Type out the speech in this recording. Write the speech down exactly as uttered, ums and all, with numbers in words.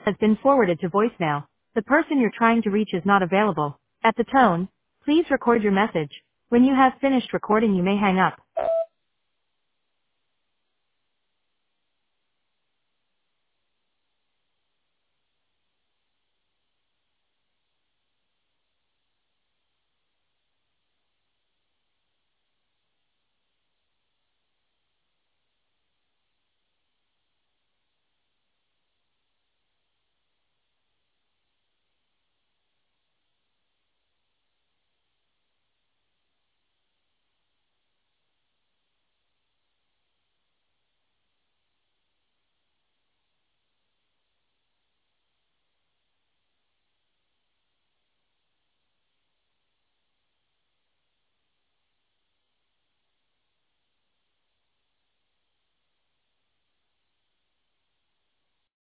has been forwarded to voicemail. The person you're trying to reach is not available. At the tone, please record your message. When you have finished recording, you may hang up.